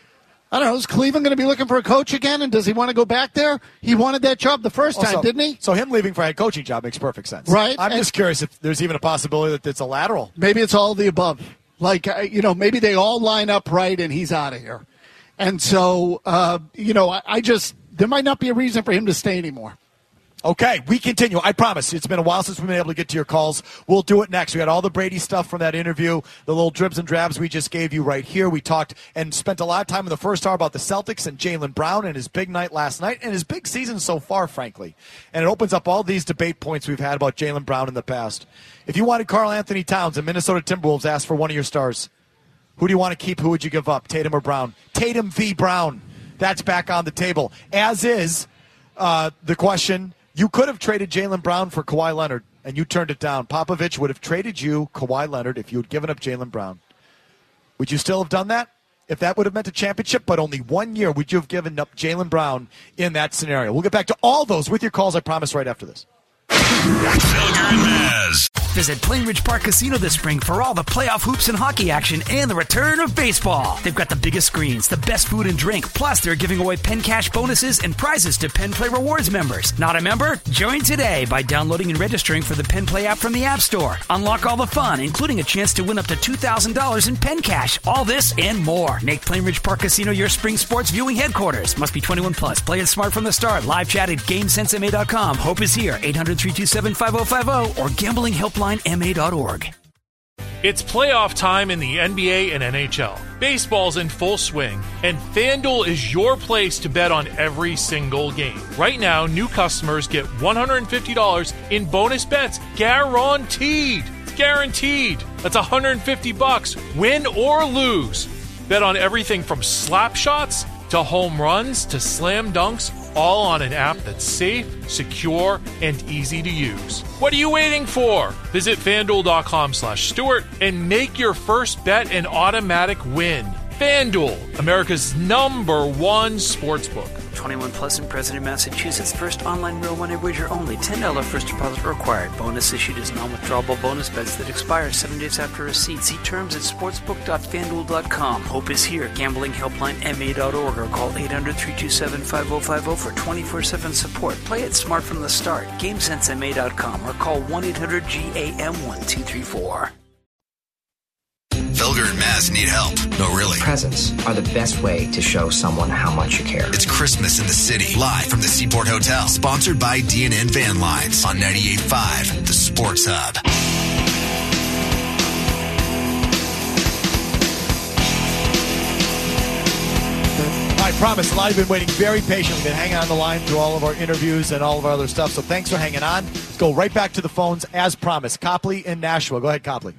I don't know. Is Cleveland going to be looking for a coach again? And does he want to go back there? He wanted that job the first time, Also, didn't he? So him leaving for a head coaching job makes perfect sense. Right. I'm And- just curious if there's even a possibility that it's a lateral. Maybe it's all of the above. Like, uh, you know, maybe they all line up right and he's out of here. And so, uh, you know, I, I just, there might not be a reason for him to stay anymore. Okay, we continue. I promise. It's been a while since we've been able to get to your calls. We'll do it next. We got all the Brady stuff from that interview, the little dribs and drabs we just gave you right here. We talked and spent a lot of time in the first hour about the Celtics and Jaylen Brown and his big night last night and his big season so far, frankly. And it opens up all these debate points we've had about Jaylen Brown in the past. If you wanted Karl Anthony Towns and Minnesota Timberwolves asked for one of your stars, who do you want to keep? Who would you give up, Tatum or Brown? Tatum v. Brown. That's back on the table. As is uh, the question, you could have traded Jaylen Brown for Kawhi Leonard, and you turned it down. Popovich would have traded you Kawhi Leonard if you had given up Jaylen Brown. Would you still have done that? If that would have meant a championship, but only one year, would you have given up Jaylen Brown in that scenario? We'll get back to all those with your calls, I promise, right after this. Felger and Maz. Visit Plainridge Park Casino this spring for all the playoff hoops and hockey action and the return of baseball. They've got the biggest screens, the best food and drink, plus they're giving away Penn Cash bonuses and prizes to Penn Play Rewards members. Not a member? Join today by downloading and registering for the Penn Play app from the App Store. Unlock all the fun, including a chance to win up to two thousand dollars in Penn Cash. All this and more. Make Plainridge Park Casino your spring sports viewing headquarters. Must be twenty-one plus. Play it smart from the start. Live chat at game sense m a dot com. Hope is here. eight hundred, three two seven, five oh five oh or gambling helpline m a dot org. It's playoff time in the N B A and N H L. Baseball's in full swing, and FanDuel is your place to bet on every single game. Right now, new customers get one hundred fifty dollars in bonus bets guaranteed. It's guaranteed. That's one hundred fifty bucks, win or lose. Bet on everything from slap shots to home runs to slam dunks, all on an app that's safe, secure, and easy to use. What are you waiting for? Visit FanDuel.com slash Stewart and make your first bet an automatic win. FanDuel, America's number one sportsbook. twenty-one plus and present in Massachusetts. First online real money wager only. ten dollars first deposit required. Bonus issued as non-withdrawable bonus bets that expire seven days after receipt. See terms at sportsbook dot fanduel dot com. Hope is here. Gambling helpline m a dot org or call eight hundred, three two seven, five oh five oh for twenty-four seven support. Play it smart from the start. game sense m a dot com or call one eight hundred G A M one two three four. Felger and Maz need help. No, really. Presents are the best way to show someone how much you care. It's Christmas in the City, live from the Seaport Hotel. Sponsored by D and N Van Lines on ninety-eight point five, the Sports Hub. I promise, a lot of you have been waiting very patiently. We've been hanging on the line through all of our interviews and all of our other stuff, so thanks for hanging on. Let's go right back to the phones as promised. Copley in Nashville. Go ahead, Copley.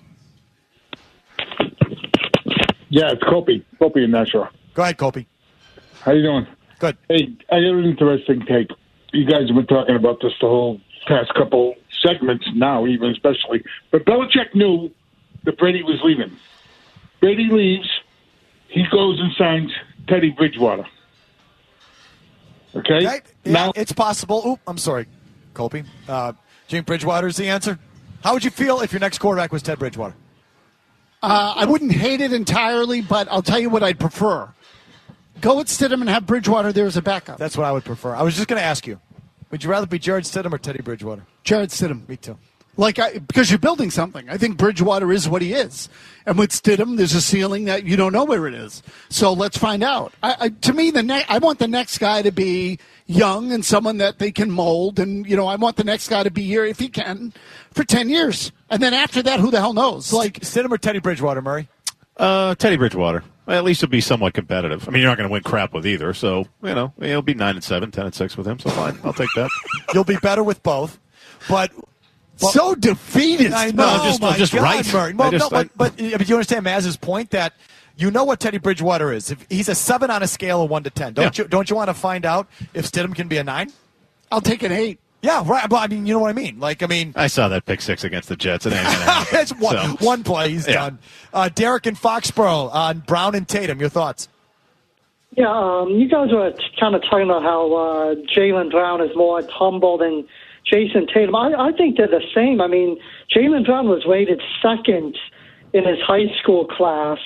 Yeah, it's Kopi. Kopi in Nashville. Go ahead, Kopi. How you doing? Good. Hey, I got an interesting take. You guys have been talking about this the whole past couple segments now, even especially. But Belichick knew that Brady was leaving. Brady leaves. He goes and signs Teddy Bridgewater. Okay? okay. Yeah, now it's possible. Oop, I'm sorry, Kopi. Uh, Jim Bridgewater is the answer. How would you feel if your next quarterback was Ted Bridgewater? Uh, I wouldn't hate it entirely, but I'll tell you what I'd prefer. Go with Stidham and have Bridgewater there as a backup. That's what I would prefer. I was just going to ask you. Would you rather be Jared Stidham or Teddy Bridgewater? Jared Stidham. Me too. Like I, because you're building something. I think Bridgewater is what he is. And with Stidham, there's a ceiling that you don't know where it is. So let's find out. I, I, to me, the ne- I want the next guy to be young and someone that they can mold. And, you know, I want the next guy to be here, if he can, for ten years. And then after that, who the hell knows? Like Stidham or Teddy Bridgewater, Murray? Uh, Teddy Bridgewater. Well, at least it'll be somewhat competitive. I mean, you're not going to win crap with either. So, you know, it'll be nine and seven, ten and six with him. So fine. I'll take that. You'll be better with both. But... Well, so defeated. I know. No, I'm just, oh I'm just God, right. Murray. Well, just, no, I, but, but, but you understand Maz's point that you know what Teddy Bridgewater is. If he's a seven on a scale of one to ten. Don't yeah. you? Don't you want to find out if Stidham can be a nine? I'll take an eight. Yeah, right. Well, I mean, you know what I mean. Like, I mean, I saw that pick six against the Jets. It ain't gonna happen. It's one, so. one play. He's yeah. done. Uh, Derek in Foxborough on Brown and Tatum. Your thoughts? Yeah, um, you guys were kind of talking about how uh, Jaylen Brown is more humble than Jason Tatum. I, I think they're the same. I mean, Jaylen Brown was rated second in his high school class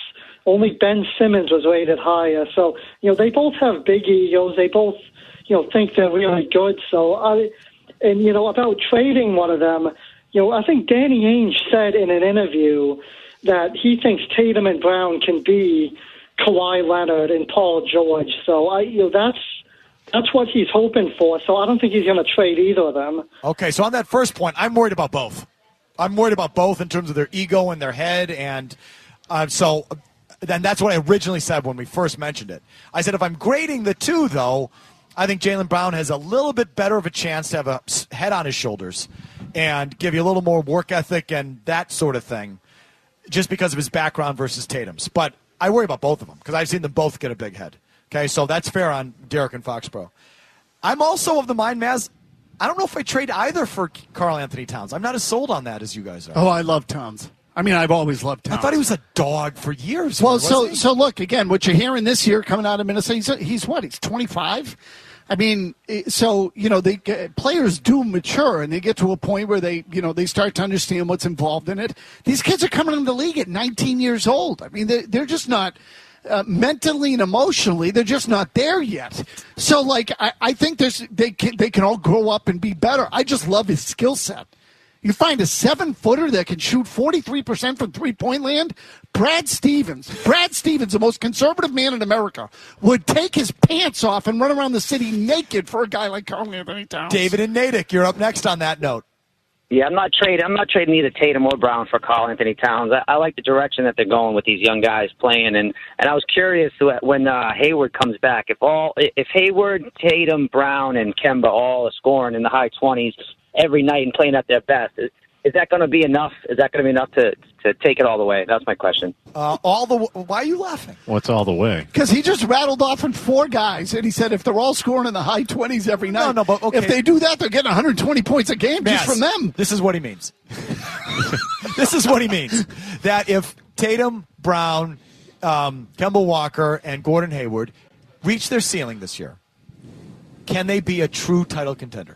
only Ben Simmons was rated higher. So, you know, they both have big egos. They both, you know, think they're really good. So, I, and, you know, about trading one of them, you know, I think Danny Ainge said in an interview that he thinks Tatum and Brown can be Kawhi Leonard and Paul George. So, I, you know, that's, That's what he's hoping for, so I don't think he's going to trade either of them. Okay, so on that first point, I'm worried about both. I'm worried about both in terms of their ego and their head, and uh, so then that's what I originally said when we first mentioned it. I said if I'm grading the two, though, I think Jaylen Brown has a little bit better of a chance to have a head on his shoulders and give you a little more work ethic and that sort of thing just because of his background versus Tatum's. But I worry about both of them because I've seen them both get a big head. Okay, so that's fair on Derek and Foxborough. I'm also of the mind, Maz, I don't know if I trade either for Karl Anthony Towns. I'm not as sold on that as you guys are. Oh, I love Towns. I mean, I've always loved Towns. I thought he was a dog for years. Well, wasn't so he? so look, again, what you're hearing this year coming out of Minnesota, he's, he's what? He's twenty-five? I mean, so, you know, they players do mature and they get to a point where they, you know, they start to understand what's involved in it. These kids are coming into the league at nineteen years old. I mean, they're, they're just not... Uh, mentally and emotionally, they're just not there yet. So, like, I, I think there's they can they can all grow up and be better. I just love his skill set. You find a seven-footer that can shoot forty-three percent from three-point land. Brad Stevens, Brad Stevens, the most conservative man in America, would take his pants off and run around the city naked for a guy like Karl Anthony Towns. David and Natick, you're up next on that note. Yeah, I'm not trading. I'm not trading either Tatum or Brown for Karl Anthony Towns. I, I like the direction that they're going with these young guys playing, and, and I was curious when uh, Hayward comes back. If all if Hayward, Tatum, Brown, and Kemba all are scoring in the high twenties every night and playing at their best, is, is that going to be enough? Is that going to be enough to to take it all the way? That's my question. Uh, all the why are you laughing? What's all the way? Because he just rattled off in four guys, and he said if they're all scoring in the high twenties every night, No, no, but okay. if they do that, they're getting one hundred twenty points a game Yes. just from them. This is what he means. This is what he means. That if Tatum, Brown, um, Kemba Walker, and Gordon Hayward reach their ceiling this year, can they be a true title contender?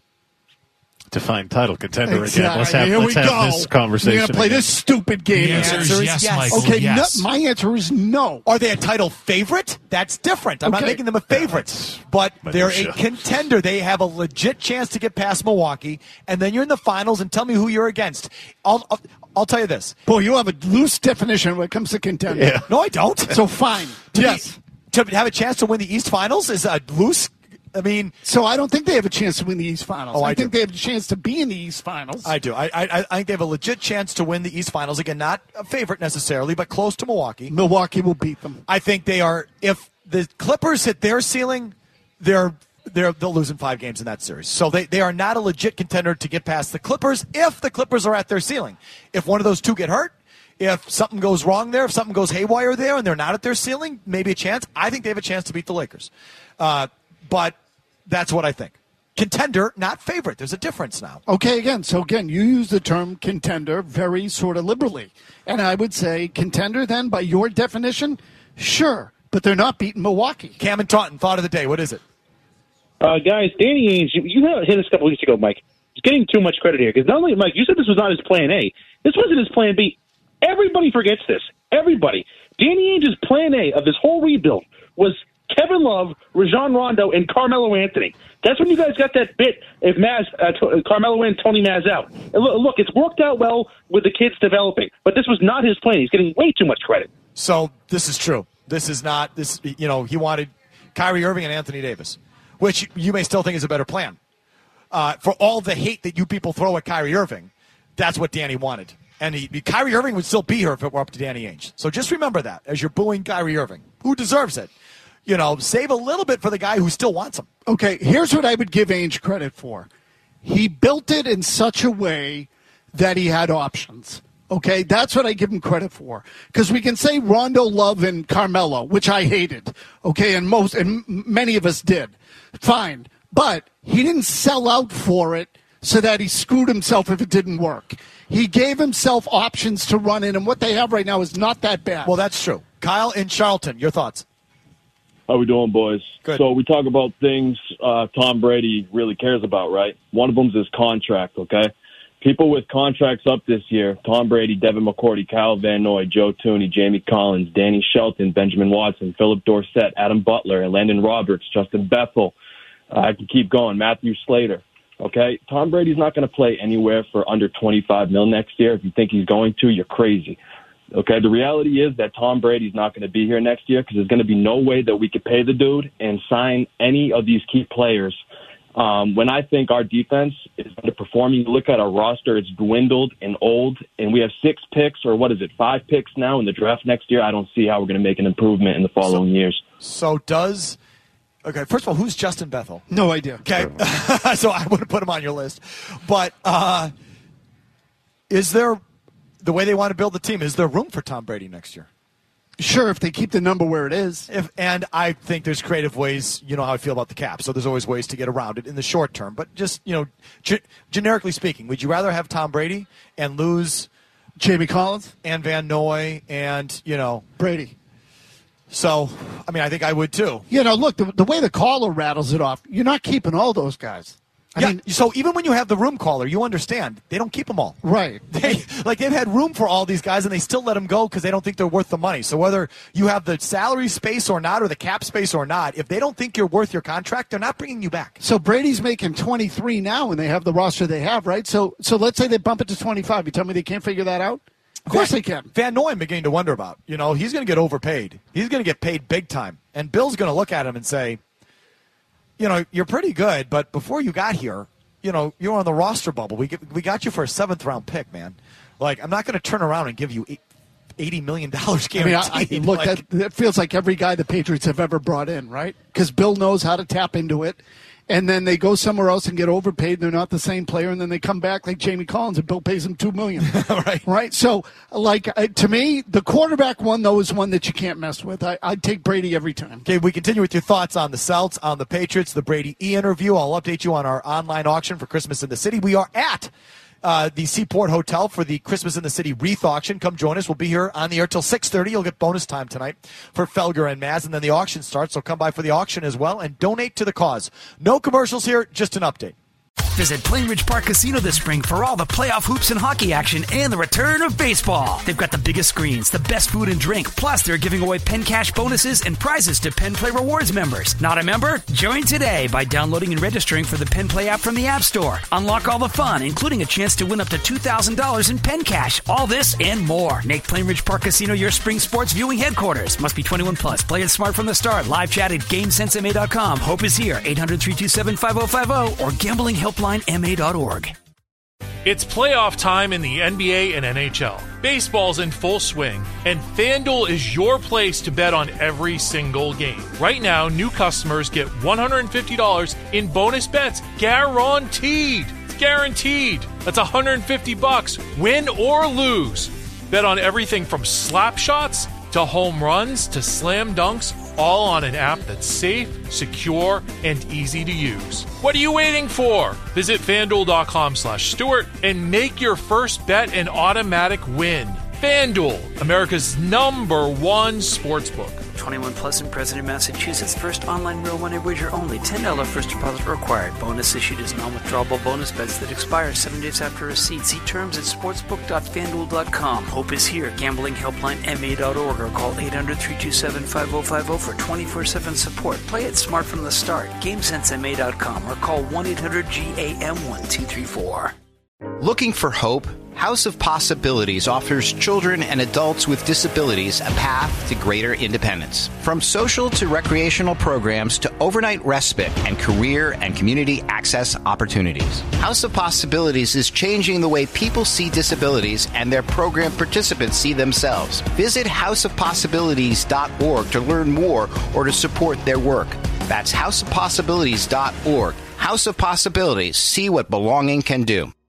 Define title contender Exactly. again. Let's have, Here let's we have go. this conversation. You're going to play again. this stupid game. The answer is yes, yes. Michael, Okay, yes. no, my answer is no. Are they a title favorite? That's different. I'm Okay. not making them a favorite, but they're a contender. They have a legit chance to get past Milwaukee, and then you're in the finals, and tell me who you're against. I'll, I'll, I'll tell you this. Boy, you have a loose definition when it comes to contender. Yeah. No, I don't. So fine. To yes. Be, to have a chance to win the East Finals is a loose. I mean, So I don't think they have a chance to win the East Finals. Oh, I I think do. they have a chance to be in the East Finals. I do. I, I I think they have a legit chance to win the East Finals. Again, not a favorite necessarily, but close to Milwaukee. Milwaukee will beat them. I think they are. If the Clippers hit their ceiling, they're they're they'll lose in five games in that series. So they, they are not a legit contender to get past the Clippers if the Clippers are at their ceiling. If one of those two get hurt, if something goes wrong there, if something goes haywire there, and they're not at their ceiling, maybe a chance. I think they have a chance to beat the Lakers. Uh, but that's what I think. Contender, not favorite. There's a difference now. Okay, again, so again, you use the term contender very sort of liberally. And I would say contender then, by your definition, sure, but they're not beating Milwaukee. Cam and Taunton, thought of the day. What is it? Uh, guys, Danny Ainge, you, you hit us a couple weeks ago, Mike. He's getting too much credit here. Because not only, Mike, you said this was not his plan A. This wasn't his plan B. Everybody forgets this. Everybody. Danny Ainge's plan A of this whole rebuild was Kevin Love, Rajon Rondo, and Carmelo Anthony. That's when you guys got that bit if Maz, uh, t- Carmelo and Tony Maz out. And look, look, it's worked out well with the kids developing, but this was not his plan. He's getting way too much credit. So this is true. This is not this. You know, he wanted Kyrie Irving and Anthony Davis, which you may still think is a better plan. Uh, for all the hate that you people throw at Kyrie Irving, that's what Danny wanted. And he, Kyrie Irving would still be here if it were up to Danny Ainge. So just remember that as you're booing Kyrie Irving, who deserves it. You know, save a little bit for the guy who still wants him. Okay, here's what I would give Ainge credit for. He built it in such a way that he had options. Okay, that's what I give him credit for. Because we can say Rondo, Love, and Carmelo, which I hated. Okay, and most and many of us did. Fine, but he didn't sell out for it so that he screwed himself if it didn't work. He gave himself options to run in, and what they have right now is not that bad. Well, that's true. Kyle in Charlton, your thoughts? How we doing, boys? Good. So we talk about things uh, Tom Brady really cares about, right? One of them is his contract, okay? If people with contracts up this year, Tom Brady, Devin McCourty, Kyle Van Noy, Joe Thuney, Jamie Collins, Danny Shelton, Benjamin Watson, Philip Dorsett, Adam Butler, Landon Roberts, Justin Bethel. Uh, I can keep going. Matthew Slater. Okay, Tom Brady's not going to play anywhere for under twenty-five mil next year. If you think he's going to, you're crazy. Okay, the reality is that Tom Brady's not going to be here next year because there's going to be no way that we could pay the dude and sign any of these key players. Um, when I think our defense is underperforming, you look at our roster, it's dwindled and old, and we have six picks, or what is it, five picks now in the draft next year. I don't see how we're going to make an improvement in the following so, years. So does – okay, first of all, who's Justin Bethel? No idea. Okay, so I wouldn't put him on your list. But uh, is there – the way they want to build the team, is there room for Tom Brady next year? Sure, if they keep the number where it is. If, and I think there's creative ways, you know how I feel about the cap, so there's always ways to get around it in the short term. But just, you know, ge- generically speaking, would you rather have Tom Brady and lose Jamie Collins and Van Noy and, you know, Brady? So, I mean, I think I would too. You know, look, the, the way the caller rattles it off, you're not keeping all those guys. I yeah, mean, so even when you have the room caller, you understand they don't keep them all. Right. They, like they've had room for all these guys, and they still let them go because they don't think they're worth the money. So whether you have the salary space or not, or the cap space or not, if they don't think you're worth your contract, they're not bringing you back. So Brady's making twenty-three now, and they have the roster they have, right? So, so let's say they bump it to twenty-five. You tell me they can't figure that out? Of course Van, they can. Van Noy, I'm beginning to wonder about. You know, he's going to get overpaid. He's going to get paid big time, and Bill's going to look at him and say, you know, you're pretty good, but before you got here, you know, you're on the roster bubble. We get, we got you for a seventh round pick, man. Like, I'm not going to turn around and give you eighty million dollars guaranteed. I mean, I, I, look, like, that, that feels like every guy the Patriots have ever brought in, right? Because Bill knows how to tap into it. And then they go somewhere else and get overpaid, and they're not the same player, and then they come back like Jamie Collins, and Bill pays them two million dollars. right. Right? So, like, uh, to me, the quarterback one, though, is one that you can't mess with. I, I'd take Brady every time. Okay, we continue with your thoughts on the Celts, on the Patriots, the Brady E interview. I'll update you on our online auction for Christmas in the City. We are at uh, the Seaport Hotel for the Christmas in the City wreath auction. Come join us. We'll be here on the air till six thirty. You'll get bonus time tonight for Felger and Maz, and then the auction starts, so come by for the auction as well and donate to the cause. No commercials here, just an update. Visit Plainridge Park Casino this spring for all the playoff hoops and hockey action and the return of baseball. They've got the biggest screens, the best food and drink, plus they're giving away Penn Cash bonuses and prizes to Penn Play Rewards members. Not a member? Join today by downloading and registering for the Penn Play app from the App Store. Unlock all the fun, including a chance to win up to two thousand dollars in Penn Cash. All this and more. Make Plainridge Park Casino your spring sports viewing headquarters. Must be twenty-one plus. Play it smart from the start. Live chat at GameSense M A dot com. Hope is here. eight hundred, three two seven, five oh five oh or gambling helpline M A dot org. It's playoff time in the N B A and N H L. Baseball's in full swing, and FanDuel is your place to bet on every single game. Right now, new customers get one hundred fifty dollars in bonus bets guaranteed. It's guaranteed. That's one hundred fifty bucks, win or lose. Bet on everything from slap shots to home runs to slam dunks, all on an app that's safe, secure, and easy to use. What are you waiting for? Visit FanDuel.com slash Stewart and make your first bet an automatic win. FanDuel, America's number one sportsbook. twenty-one plus and present in Massachusetts. First online real money wager only. ten dollars first deposit required. Bonus issued as non-withdrawable bonus bets that expire seven days after receipt. See terms at sportsbook dot fan duel dot com. Hope is here. Gambling helpline M A dot org or call eight hundred, three two seven, five oh five oh for twenty-four seven support. Play it smart from the start. GameSense M A dot com or call one eight hundred G A M one two three four. Looking for hope? House of Possibilities offers children and adults with disabilities a path to greater independence. From social to recreational programs to overnight respite and career and community access opportunities. House of Possibilities is changing the way people see disabilities and their program participants see themselves. Visit house of possibilities dot org to learn more or to support their work. That's house of possibilities dot org. House of Possibilities. See what belonging can do.